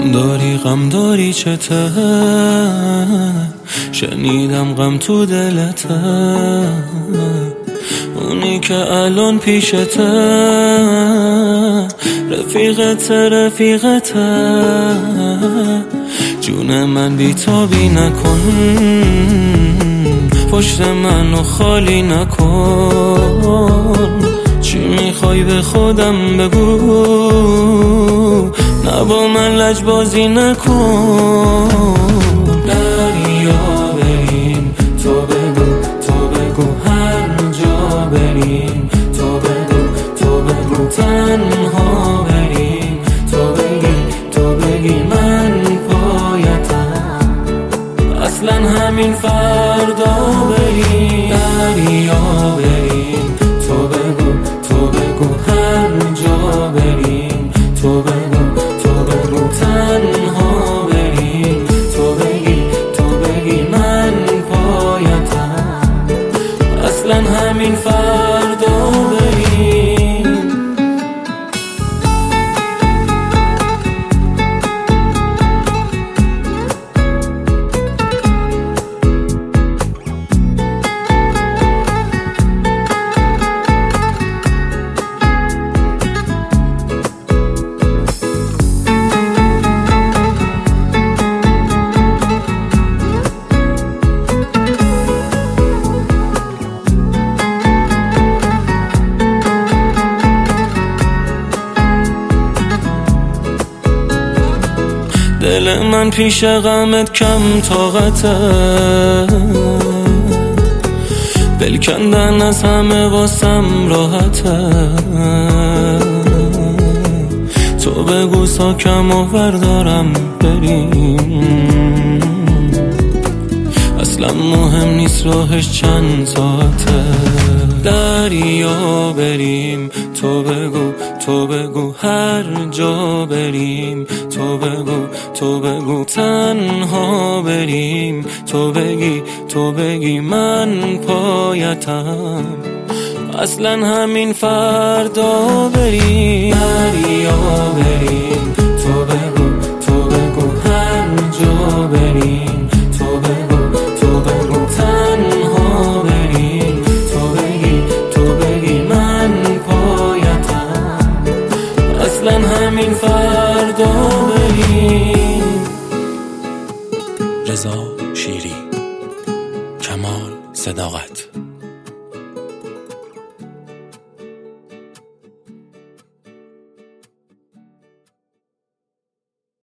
غم داری چته، شنیدم غم تو دلته، اونی که الان پیشته رفیقته، جون من بیتابی نکن، پشت منو خالی نکن، چی میخوای به خودم بگو، نه با من لجبازی نکن. دریا بریم، تو بگو هر جا بریم، تو بگو تنها بریم، تو بگی من پایتم، اصلا همین فردا بریم. دریا بریم، تو بگو هر جا بریم، تو بگو تنها بریم، تو بگی من پایتم، اصلا همین فردا بریم. دل من پیش غمت کم طاقته، دل کندن از همه واسم راحته، تو بگو ساکم و بردارم بریم، اصلا مهم نیست راهش چند ساعته. دریا بریم، تو بگو هر جا بریم، تو بگو تنها بریم، تو بگی من پایتم، اصلا همین فردا بریم. دریا بریم، تو بگو هر جا بریم، تو بگو تنها بریم، تو بگی من پایتم، اصلا همین فردا بریم. رضا شیری، کمال صداقت.